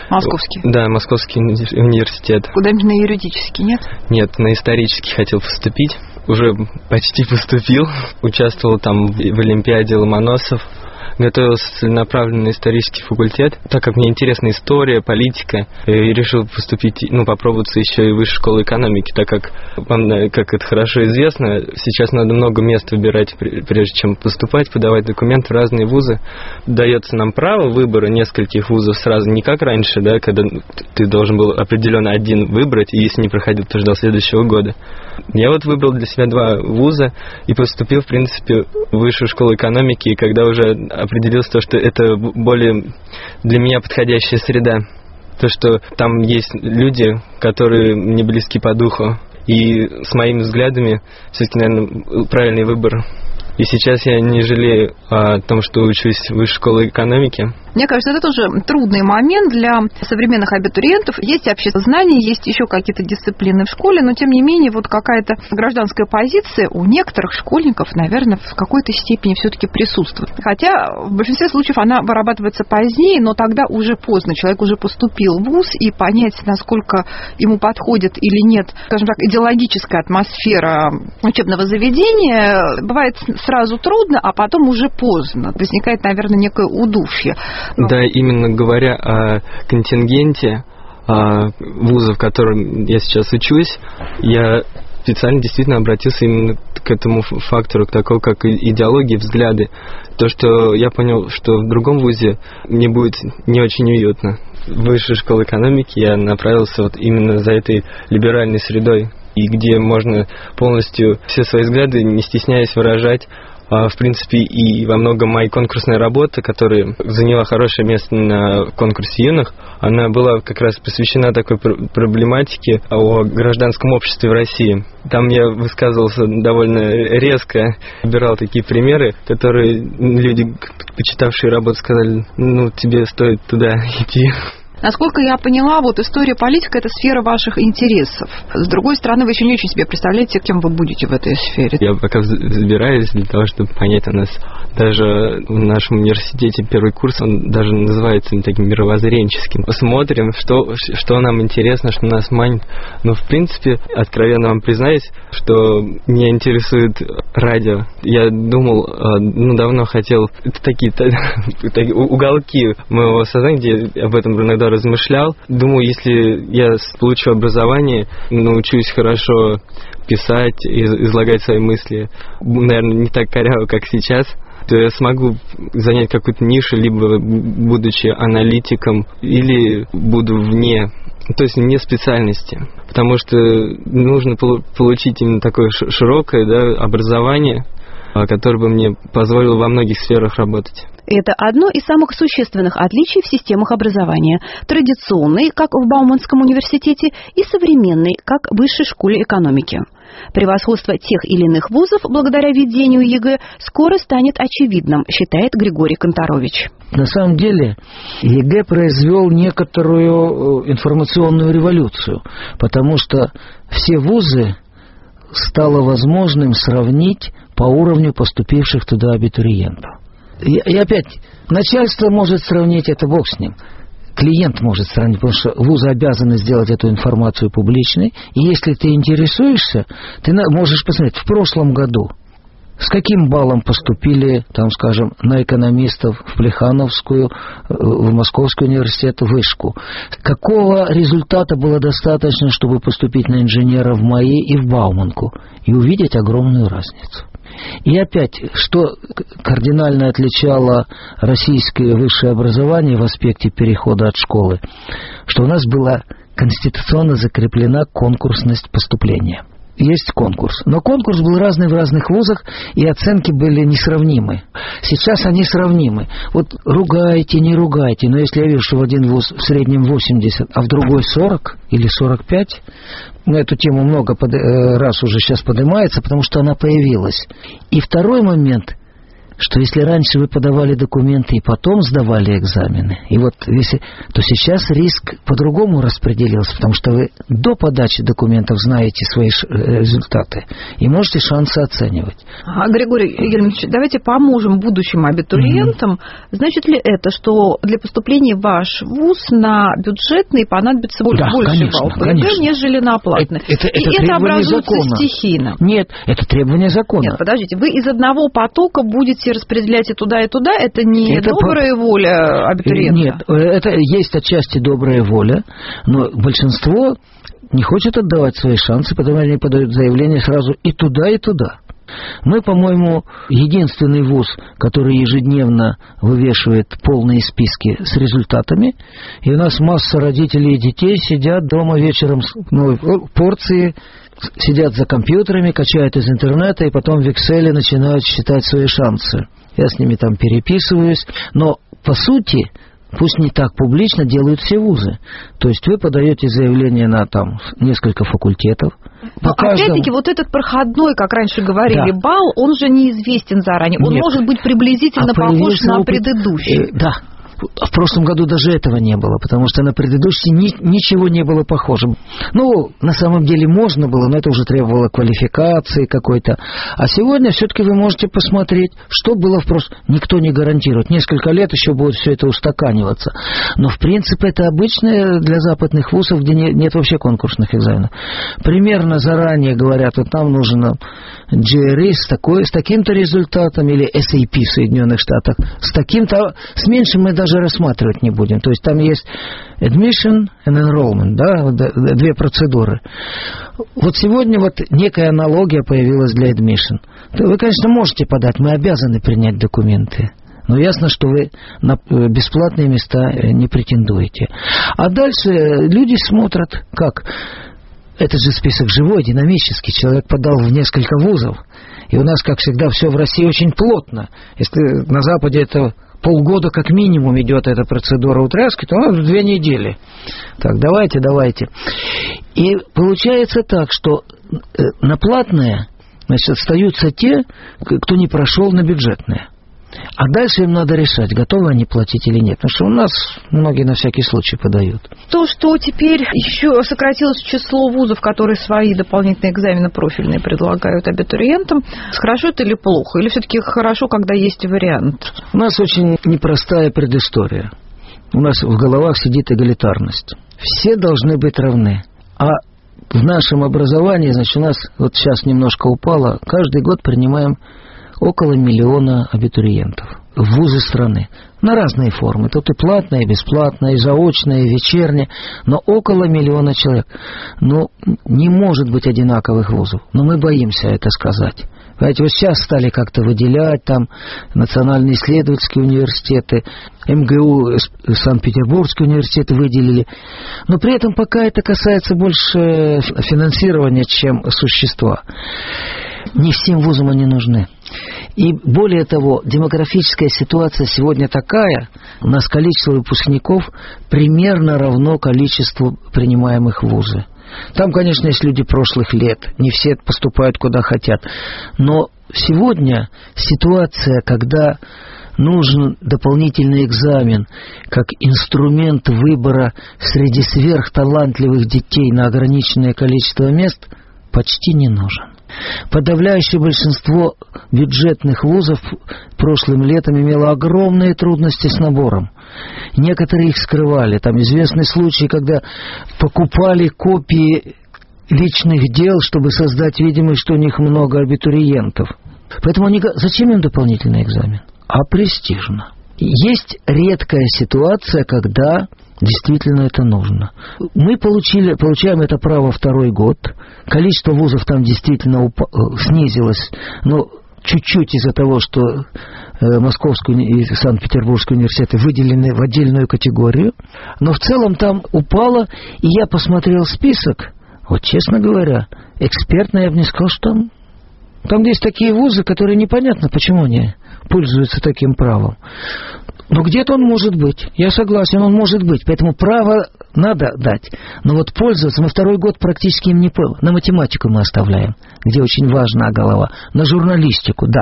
Московский? Да, Московский университет. Куда-нибудь на юридический, нет? Нет, на исторический хотел поступить. Уже почти поступил. Участвовал там в Олимпиаде Ломоносов. Готовился целенаправленно на исторический факультет. Так как мне интересна история, политика, и решил поступить, попробоваться еще и в высшую школу экономики, так как это хорошо известно, сейчас надо много мест выбирать, прежде чем поступать, подавать документы в разные вузы. Дается нам право выбора нескольких вузов сразу, не как раньше, да, когда ты должен был определенно один выбрать, и если не проходил, то ждал следующего года. Я выбрал для себя 2 вуза и поступил, в принципе, в высшую школу экономики, и когда уже определился, что это более для меня подходящая среда. То, что там есть люди, которые мне близки по духу, и с моими взглядами все-таки, наверное, правильный выбор. И сейчас я не жалею о том, что учусь в высшей школе экономики. Мне кажется, это тоже трудный момент для современных абитуриентов. Есть обществознание, есть еще какие-то дисциплины в школе, но, тем не менее, какая-то гражданская позиция у некоторых школьников, наверное, в какой-то степени все-таки присутствует. Хотя в большинстве случаев она вырабатывается позднее, но тогда уже поздно. Человек уже поступил в вуз, и понять, насколько ему подходит или нет, скажем так, идеологическая атмосфера учебного заведения, бывает сразу трудно, а потом уже поздно. Возникает, наверное, некое удушье. Да, именно говоря о контингенте вузов, в котором я сейчас учусь, я специально действительно обратился именно к этому фактору, к такому, как идеология, взгляды. То, что я понял, что в другом вузе мне будет не очень уютно. В высшей школе экономики я направился именно за этой либеральной средой, и где можно полностью все свои взгляды, не стесняясь, выражать. В принципе, и во многом моя конкурсная работа, которая заняла хорошее место на конкурсе юных, она была как раз посвящена такой проблематике о гражданском обществе в России. Там я высказывался довольно резко, выбирал такие примеры, которые люди, почитавшие работу, сказали, тебе стоит туда идти. Насколько я поняла, история политика – это сфера ваших интересов. С другой стороны, вы еще не очень себе представляете, кем вы будете в этой сфере. Я пока забираюсь для того, чтобы понять, у нас даже в нашем университете первый курс, он даже называется таким мировоззренческим. Посмотрим, что нам интересно, что нас манит. Но, в принципе, откровенно вам признаюсь, что меня интересует радио. Я думал, давно хотел, это такие уголки моего сознания, где я об этом иногда размышлял. Думаю, если я получу образование, научусь хорошо писать, излагать свои мысли, наверное, не так коряво, как сейчас, то я смогу занять какую-то нишу, либо будучи аналитиком, или буду вне специальности. Потому что нужно получить именно такое широкое образование, которое бы мне позволило во многих сферах работать. Это одно из самых существенных отличий в системах образования. Традиционный, как в Бауманском университете, и современный, как в высшей школе экономики. Превосходство тех или иных вузов благодаря введению ЕГЭ скоро станет очевидным, считает Григорий Конторович. На самом деле ЕГЭ произвел некоторую информационную революцию, потому что все вузы стало возможным сравнить по уровню поступивших туда абитуриентов. И опять, начальство может сравнить, это бог с ним. Клиент может сравнить, потому что вузы обязаны сделать эту информацию публичной. И если ты интересуешься, ты можешь посмотреть, в прошлом году с каким баллом поступили, на экономистов в Плехановскую, в Московский университет, в Вышку. Какого результата было достаточно, чтобы поступить на инженера в МАИ и в Бауманку. И увидеть огромную разницу. И опять, что кардинально отличало российское высшее образование в аспекте перехода от школы, что у нас была конституционно закреплена конкурсность поступления. Есть конкурс. Но конкурс был разный в разных вузах, и оценки были несравнимы. Сейчас они сравнимы. Ругайте, не ругайте, но если я вижу, что в один вуз в среднем 80, а в другой 40 или 45, эту тему много раз уже сейчас поднимается, потому что она появилась. И второй момент. что если раньше вы подавали документы и потом сдавали экзамены, и вот если, то сейчас риск по-другому распределился, потому что вы до подачи документов знаете свои результаты и можете шансы оценивать. Григорий Евгеньевич, давайте поможем будущим абитуриентам. Значит ли это, что для поступления в ваш вуз на бюджетный понадобится больше баллов по ЕГЭ, нежели на платный? Это образуется закона. Стихийно? Нет, это требование закона. Нет, подождите, вы из одного потока будете распределять и туда, это не добрая воля абитуриента? Нет, это есть отчасти добрая воля, но большинство не хочет отдавать свои шансы, потому они подают заявление сразу и туда, и туда. Мы, по-моему, единственный вуз, который ежедневно вывешивает полные списки с результатами, и у нас масса родителей и детей сидят дома вечером порции, сидят за компьютерами, качают из интернета, и потом в Excel начинают считать свои шансы. Я с ними там переписываюсь, но, по сути, пусть не так публично, делают все вузы. То есть вы подаете заявление на там несколько факультетов. Но опять-таки вот этот проходной, как раньше говорили, балл, он же неизвестен заранее. Он может быть приблизительно похож на предыдущий. Да. В прошлом году даже этого не было, потому что на предыдущий ничего не было похожим. Ну, на самом деле можно было, но это уже требовало квалификации какой-то. А сегодня все-таки вы можете посмотреть, что было в прошлом. Никто не гарантирует. Несколько лет еще будет все это устаканиваться. Но, в принципе, это обычное для западных вузов, где нет вообще конкурсных экзаменов. Примерно заранее говорят, вот нам нужно GRE с таким-то результатом, или SAP в Соединенных Штатах, с таким-то, с меньшим мы даже рассматривать не будем. То есть там есть admission and enrollment, да, две процедуры. Вот сегодня вот некая аналогия появилась для admission. Вы, конечно, можете подать, мы обязаны принять документы. Но ясно, что вы на бесплатные места не претендуете. А дальше люди смотрят, как... Этот же список живой, динамический. Человек подал в несколько вузов. И у нас, как всегда, все в России очень плотно. Если на Западе это полгода как минимум идет эта процедура утряски, то у нас 2 недели. Так, давайте. И получается так, что на платное, значит, остаются те, кто не прошел на бюджетное. А дальше им надо решать, готовы они платить или нет. Потому что у нас многие на всякий случай подают. То, что теперь еще сократилось число вузов, которые свои дополнительные экзамены профильные предлагают абитуриентам, хорошо это или плохо? Или все-таки хорошо, когда есть вариант? У нас очень непростая предыстория. У нас в головах сидит эгалитарность. Все должны быть равны. А в нашем образовании, значит, у нас вот сейчас немножко упало, каждый год принимаем около 1 миллиона абитуриентов в вузы страны. На разные формы. Тут и платное, и бесплатное, и заочное, и вечернее. Но около 1 миллиона человек. Ну, не может быть одинаковых вузов. Но мы боимся это сказать. Понимаете, вот сейчас стали как-то выделять там национальные исследовательские университеты, МГУ, Санкт-Петербургский университет выделили. Но при этом пока это касается больше финансирования, чем существа. Не всем вузам они нужны. И более того, демографическая ситуация сегодня такая, у нас количество выпускников примерно равно количеству принимаемых в вузы. Там, конечно, есть люди прошлых лет, не все поступают куда хотят. Но сегодня ситуация, когда нужен дополнительный экзамен как инструмент выбора среди сверхталантливых детей на ограниченное количество мест, почти не нужен. Подавляющее большинство бюджетных вузов прошлым летом имело огромные трудности с набором. Некоторые их скрывали. Там известный случай, когда покупали копии личных дел, чтобы создать видимость, что у них много абитуриентов. Поэтому зачем им дополнительный экзамен? А престижно. Есть редкая ситуация, когда действительно это нужно. Мы получаем это право 2-й год. Количество вузов там действительно снизилось, но чуть-чуть из-за того, что Московский и Санкт-Петербургский университеты выделены в отдельную категорию. Но в целом там упало, и я посмотрел список. Вот, честно говоря, экспертно я бы не сказал, что там есть такие вузы, которые непонятно, почему они пользуются таким правом. Но где-то он может быть. Я согласен, он может быть. Поэтому право надо дать. Но вот пользоваться мы 2-й год практически им не... На математику мы оставляем, где очень важна голова. На журналистику, да.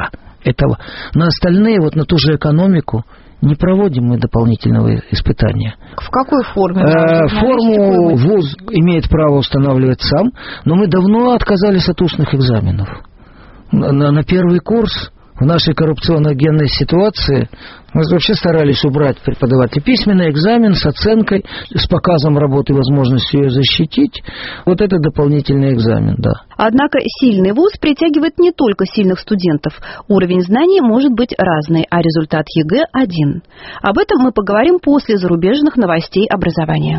этого. На остальные, вот на ту же экономику, не проводим мы дополнительного испытания. В какой форме? Форму ВУЗ имеет право устанавливать сам, но мы давно отказались от устных экзаменов. На первый курс в нашей коррупционно-генной ситуации мы вообще старались убрать преподавателя. Письменный экзамен с оценкой, с показом работы, возможностью ее защитить. Вот это дополнительный экзамен, да. Однако сильный вуз притягивает не только сильных студентов. Уровень знаний может быть разный, а результат ЕГЭ один. Об этом мы поговорим после зарубежных новостей образования.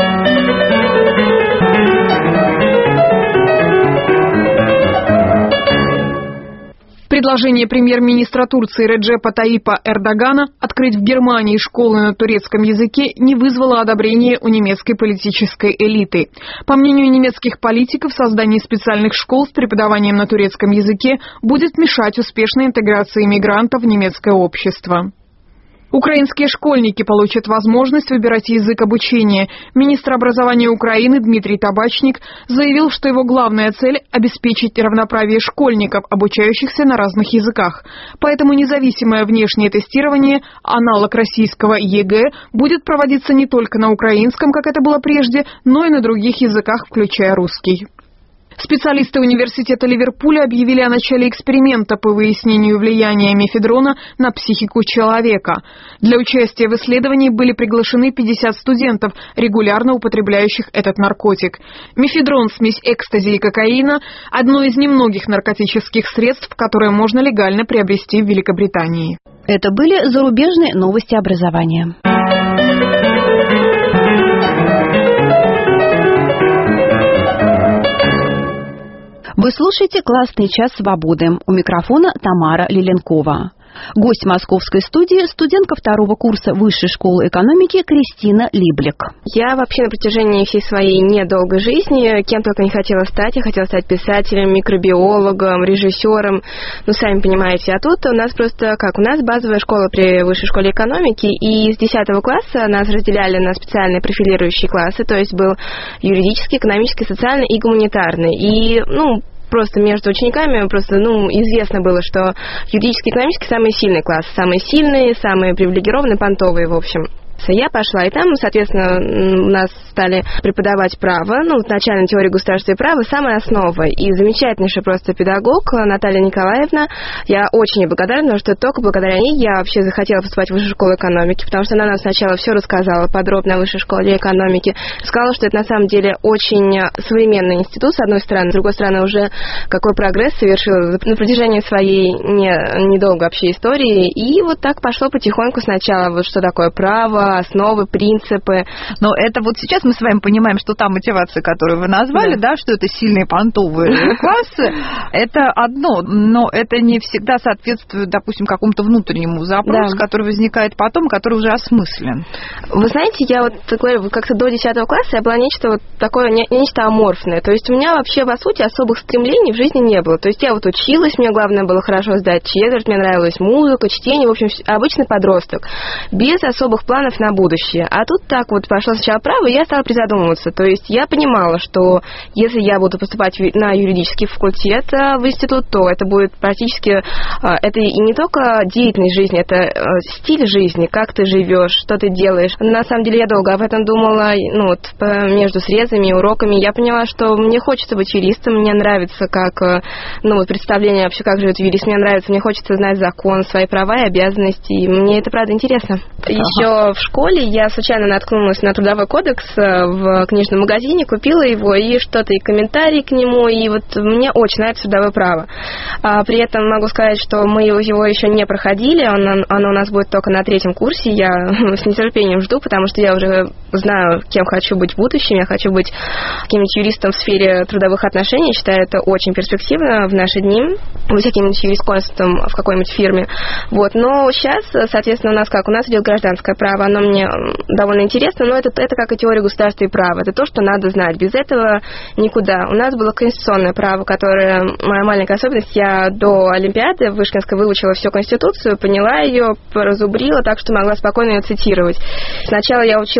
Предложение премьер-министра Турции Реджепа Таyyипа Эрдогана открыть в Германии школы на турецком языке не вызвало одобрения у немецкой политической элиты. По мнению немецких политиков, создание специальных школ с преподаванием на турецком языке будет мешать успешной интеграции мигрантов в немецкое общество. Украинские школьники получат возможность выбирать язык обучения. Министр образования Украины Дмитрий Табачник заявил, что его главная цель – обеспечить равноправие школьников, обучающихся на разных языках. Поэтому независимое внешнее тестирование, аналог российского ЕГЭ, будет проводиться не только на украинском, как это было прежде, но и на других языках, включая русский. Специалисты университета Ливерпуля объявили о начале эксперимента по выяснению влияния мефедрона на психику человека. Для участия в исследовании были приглашены 50 студентов, регулярно употребляющих этот наркотик. Мефедрон – смесь экстази и кокаина – одно из немногих наркотических средств, которые можно легально приобрести в Великобритании. Это были зарубежные новости образования. Вы слушаете «Классный час свободы». У микрофона Тамара Лиленкова. Гость московской студии – студентка второго курса Высшей школы экономики Кристина Либлик. Я вообще на протяжении всей своей недолгой жизни кем только не хотела стать. Я хотела стать писателем, микробиологом, режиссером. Ну, сами понимаете. А тут у нас просто как? У нас базовая школа при Высшей школе экономики. И с 10 класса нас разделяли на специальные профилирующие классы. То есть был юридический, экономический, социальный и гуманитарный. И, просто между учениками известно было, что юридический и экономический самые сильные классы, самые привилегированные, понтовые, в общем. Я пошла, и там, соответственно, у нас стали преподавать право, начальную теорию государства и права, самая основа. И замечательнейший просто педагог Наталья Николаевна. Я очень ей благодарна, потому что только благодаря ней я вообще захотела поступать в Высшую школу экономики, потому что она нам сначала все рассказала подробно о Высшей школе экономики. Сказала, что это на самом деле очень современный институт, с одной стороны, с другой стороны, уже какой прогресс совершил на протяжении своей недолгой вообще истории. И вот так пошло потихоньку сначала, вот что такое право, основы, принципы. Но это вот сейчас мы с вами понимаем, что та мотивация, которую вы назвали, да, что это сильные понтовые классы, это одно, но это не всегда соответствует, допустим, какому-то внутреннему запросу, который возникает потом, который уже осмыслен. Вы знаете, я вот говорю, как-то до 10 класса я была нечто вот такое, нечто аморфное. То есть у меня вообще, по сути, особых стремлений в жизни не было. То есть я вот училась, мне главное было хорошо сдать четверть, мне нравилась музыка, чтение, в общем, обычный подросток, без особых планов на будущее. А тут так вот пошло сначала право, и я стала призадумываться. То есть я понимала, что если я буду поступать на юридический факультет в институт, то это будет практически, это и не только деятельность жизни, это стиль жизни, как ты живешь, что ты делаешь. На самом деле я долго об этом думала, между срезами и уроками. Я поняла, что мне хочется быть юристом, мне нравится, как, представление вообще, как живет юрист, мне нравится, мне хочется знать закон, свои права и обязанности, и мне это, правда, интересно. Еще в школе я случайно наткнулась на Трудовой кодекс в книжном магазине, купила его, и что-то, и комментарии к нему, и вот мне очень нравится трудовое право. При этом могу сказать, что мы его еще не проходили, оно у нас будет только на 3-м курсе, я с нетерпением жду, потому что я уже знаю, кем хочу быть в будущем, я хочу быть каким-нибудь юристом в сфере трудовых отношений, считаю это очень перспективно в наши дни, быть каким-нибудь юрисконсультом в какой-нибудь фирме. Вот. Но сейчас, соответственно, у нас идет гражданское право, оно мне довольно интересно, но это как и теория государства и права, это то, что надо знать, без этого никуда. У нас было конституционное право, которое, моя маленькая особенность, я до Олимпиады Вышкинской выучила всю Конституцию, поняла ее, разубрила так, что могла спокойно ее цитировать. Сначала я учила, конечно,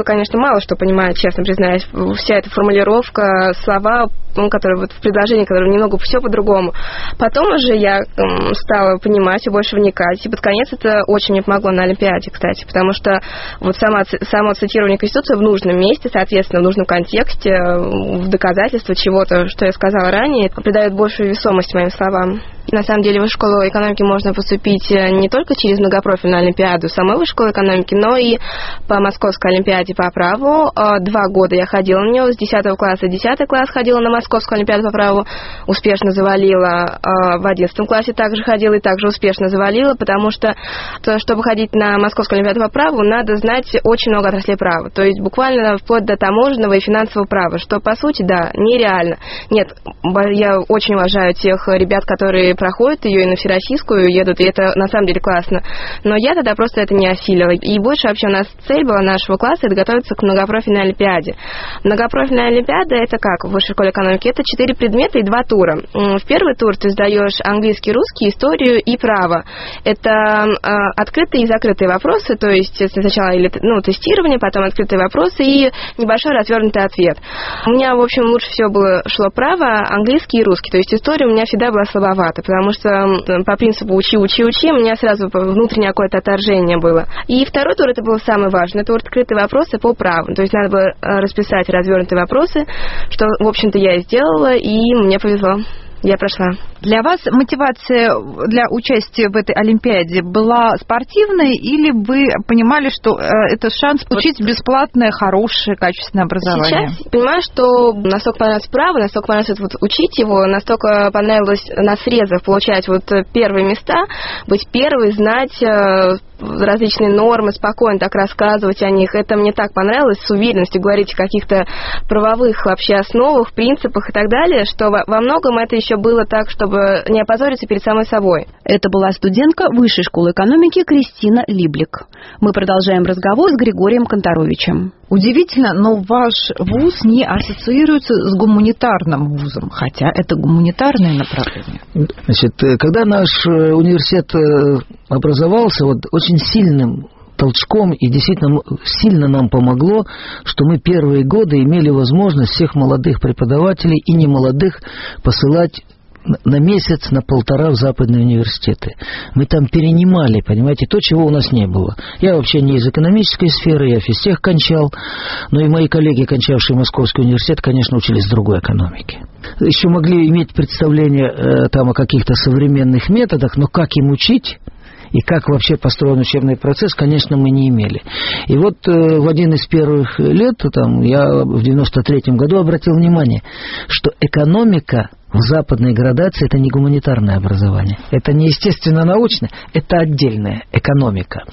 мало что понимаю, честно признаюсь. Вся эта формулировка, слова, которые вот в предложении, которые немного все по-другому. Потом уже я стала понимать и больше вникать. И под конец это очень мне помогло на Олимпиаде, кстати, потому что вот само цитирование Конституции в нужном месте, соответственно, в нужном контексте, в доказательство чего-то, что я сказала ранее, придает большую весомость моим словам. На самом деле в Высшую школу экономики можно поступить не только через многопрофильную Олимпиаду самой Высшей школы экономики, но и по Московской Олимпиаде по праву. 2 года я ходила на нее, с 10 класса. 10 класс ходила на Московскую Олимпиаду по праву, успешно завалила. В 11 классе также ходила и также успешно завалила, потому что, чтобы ходить на Московскую Олимпиаду по праву, надо знать очень много отраслей права. То есть буквально вплоть до таможенного и финансового права, что, по сути, да, нереально. Нет, я очень уважаю тех ребят, которые проходят ее и на всероссийскую едут, и это на самом деле классно. Но я тогда просто это не осилила. И больше вообще у нас цель была нашего класса — это готовиться к многопрофильной Олимпиаде. Многопрофильная Олимпиада — это как в Высшей школе экономики? Это 4 предмета и 2 тура. В первый тур ты сдаешь английский, русский, историю и право. Это открытые и закрытые вопросы, то есть сначала тестирование, потом открытые вопросы и небольшой развернутый ответ. У меня, в общем, лучше всего шло право, английский и русский. То есть история у меня всегда была слабовата, потому что по принципу учи, у меня сразу внутреннее какое-то отторжение было. И второй тур — это был самый важный. Это открытые вопросы по праву. То есть надо было расписать развернутые вопросы, что, в общем-то, я и сделала, и мне повезло. Я прошла. Для вас мотивация для участия в этой Олимпиаде была спортивной, или вы понимали, что это шанс получить бесплатное, хорошее, качественное образование? Сейчас понимаю, что настолько понравилось право, настолько понравилось учить его, настолько понравилось на срезах получать первые места, быть первой, знать различные нормы, спокойно так рассказывать о них. Это мне так понравилось, с уверенностью говорить о каких-то правовых вообще основах, принципах и так далее, что во многом это еще было так, чтобы не опозориться перед самой собой. Это была студентка Высшей школы экономики Кристина Либлик. Мы продолжаем разговор с Григорием Конторовичем. Удивительно, но ваш вуз не ассоциируется с гуманитарным вузом, хотя это гуманитарное направление. Значит, когда наш университет образовался, очень сильным толчком и действительно сильно нам помогло, что мы первые годы имели возможность всех молодых преподавателей и немолодых посылать на месяц, на 1,5 в западные университеты. Мы там перенимали, понимаете, то, чего у нас не было. Я вообще не из экономической сферы, я физтех кончал, но и мои коллеги, кончавшие Московский университет, конечно, учились в другой экономике. Еще могли иметь представление там о каких-то современных методах, но как им учить и как вообще построен учебный процесс, конечно, мы не имели. И в один из первых лет, я в 93-м году обратил внимание, что экономика в западной градации — это не гуманитарное образование, это не естественно-научное, это отдельная экономика.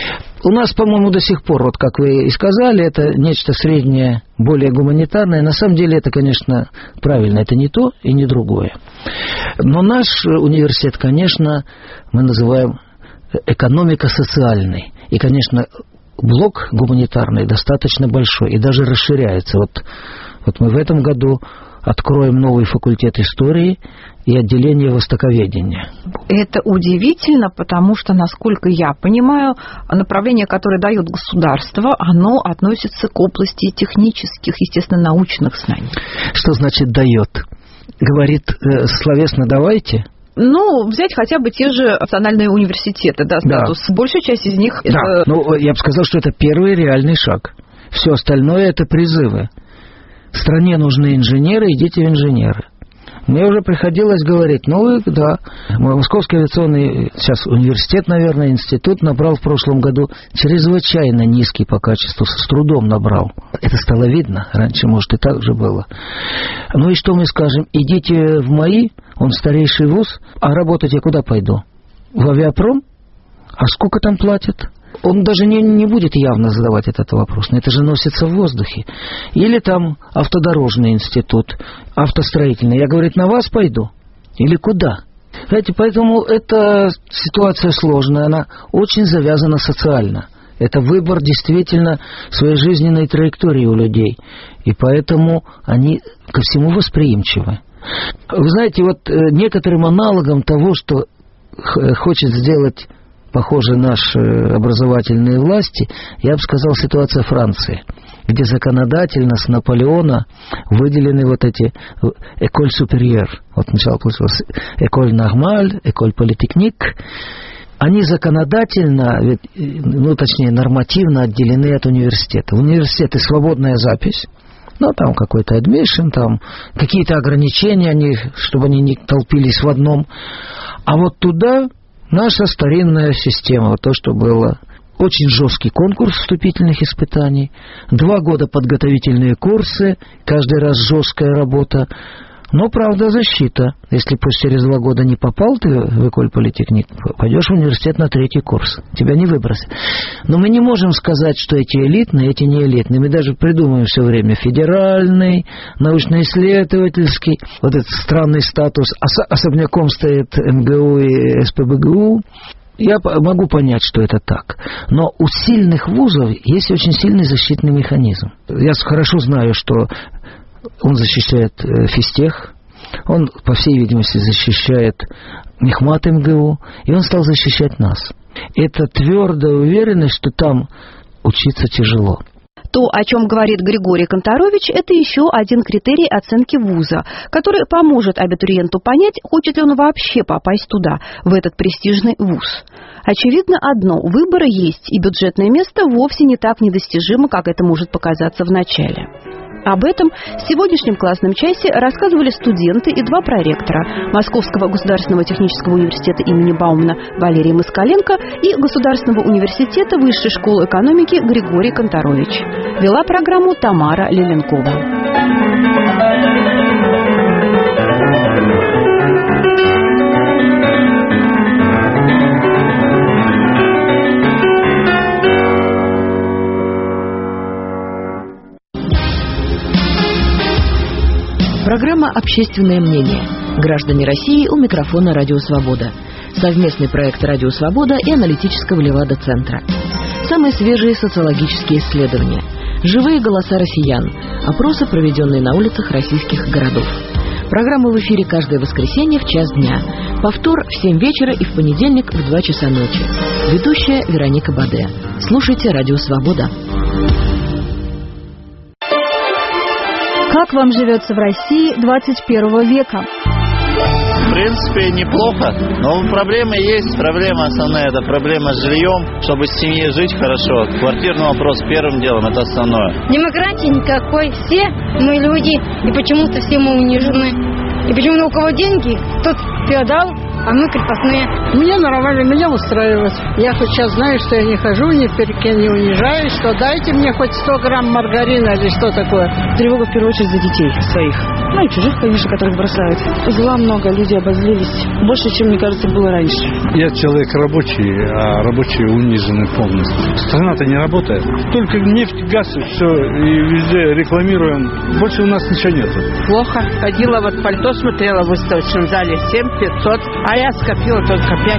У нас, по-моему, до сих пор, как вы и сказали, это нечто среднее, более гуманитарное. На самом деле это, конечно, правильно, это не то и не другое. Но наш университет, конечно, мы называем экономика социальной. И, конечно, блок гуманитарный достаточно большой и даже расширяется. Мы в этом году откроем новый факультет истории и отделение востоковедения. Это удивительно, потому что, насколько я понимаю, направление, которое дает государство, оно относится к области технических, естественно, научных знаний. Что значит «дает»? Говорит словесно «давайте»? Взять хотя бы те же национальные университеты, статус. Да. Большая часть из них... Да, я бы сказал, что это первый реальный шаг. Все остальное — это призывы. Стране нужны инженеры, идите в инженеры. Мне уже приходилось говорить, Московский авиационный, сейчас университет, наверное, институт набрал в прошлом году чрезвычайно низкий по качеству, с трудом набрал. Это стало видно, раньше, может, и так же было. И что мы скажем, идите в МАИ, он старейший вуз, а работать я куда пойду? В авиапром? А сколько там платят? Он даже не будет явно задавать этот вопрос, но это же носится в воздухе. Или там автодорожный институт, автостроительный. Я, говорит, на вас пойду? Или куда? Знаете, поэтому эта ситуация сложная, она очень завязана социально. Это выбор действительно своей жизненной траектории у людей. И поэтому они ко всему восприимчивы. Вы знаете, некоторым аналогом того, что хочет сделать, похоже, наши образовательные власти, я бы сказал, ситуация Франции. где законодательно с Наполеона выделены вот эти «Эколь суперьер». Вот сначала получилось «Эколь нормаль», «Эколь политехник». Они законодательно, точнее нормативно отделены от университета. В университете свободная запись. Там какой-то admission, там какие-то ограничения, чтобы они не толпились в одном. А вот туда наша старинная система, вот то, что было. Очень жесткий конкурс вступительных испытаний, 2 года подготовительные курсы, каждый раз жесткая работа. Но, правда, защита. Если пусть через 2 года не попал ты в Эколь политехник, пойдешь в университет на 3-й курс. Тебя не выбросят. Но мы не можем сказать, что эти элитные, эти не элитные. Мы даже придумываем все время федеральный, научно-исследовательский. Вот этот странный статус. Особняком стоит МГУ и СПбГУ. Я могу понять, что это так. Но у сильных вузов есть очень сильный защитный механизм. Я хорошо знаю, что он защищает физтех, он, по всей видимости, защищает Мехмат МГУ, и он стал защищать нас. Это твердая уверенность, что там учиться тяжело. То, о чем говорит Григорий Конторович, это еще один критерий оценки вуза, который поможет абитуриенту понять, хочет ли он вообще попасть туда, в этот престижный вуз. Очевидно одно – выбора есть, и бюджетное место вовсе не так недостижимо, как это может показаться в начале. Об этом в сегодняшнем классном часе рассказывали студенты и 2 проректора Московского государственного технического университета имени Баумана Валерий Москаленко и Государственного университета Высшей школы экономики Григорий Конторович. Вела программу Тамара Леленкова. Программа «Общественное мнение». Граждане России, у микрофона «Радио Свобода». Совместный проект «Радио Свобода» и аналитического Левада-центра. Самые свежие социологические исследования. Живые голоса россиян. Опросы, проведенные на улицах российских городов. Программа в эфире каждое воскресенье в 1:00 дня. Повтор в 7 вечера и в понедельник в 2 часа ночи. Ведущая Вероника Баде. Слушайте «Радио Свобода». Как вам живется в России 21 века? В принципе, неплохо, но проблемы есть. Проблема основная – это проблема с жильем. Чтобы с семьей жить хорошо, квартирный вопрос первым делом – это основное. Демократии никакой. Все мы люди, и почему-то все мы унижены. И почему-то у кого деньги, тот феодал, а мы крепостные. Мне нормально, меня устраивает. Я хоть сейчас знаю, что я не хожу, ни перед кем не унижаюсь, что дайте мне хоть 100 грамм маргарина или что такое. Тревога в первую очередь за детей своих. Ну и чужих, конечно, которых бросают. Зла много, люди обозлились. Больше, чем, мне кажется, было раньше. Я человек рабочий, а рабочие унижены полностью. Страна-то не работает. Только нефть, газ, все, и везде рекламируем. Больше у нас ничего нет. Плохо. Ходила, вот пальто смотрела в выставочном зале 7500, а я скопила только 5.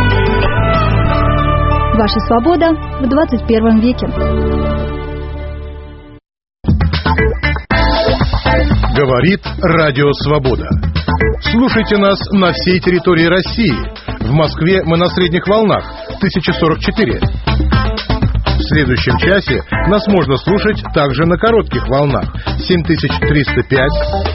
Ваша свобода в 21 веке. Говорит Радио Свобода. Слушайте нас на всей территории России. В Москве мы на средних волнах 1044. В следующем часе нас можно слушать также на коротких волнах 7305,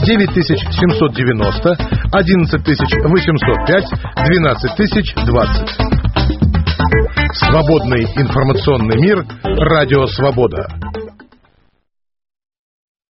9790, 11805, 12020. Свободный информационный мир. Радио Свобода.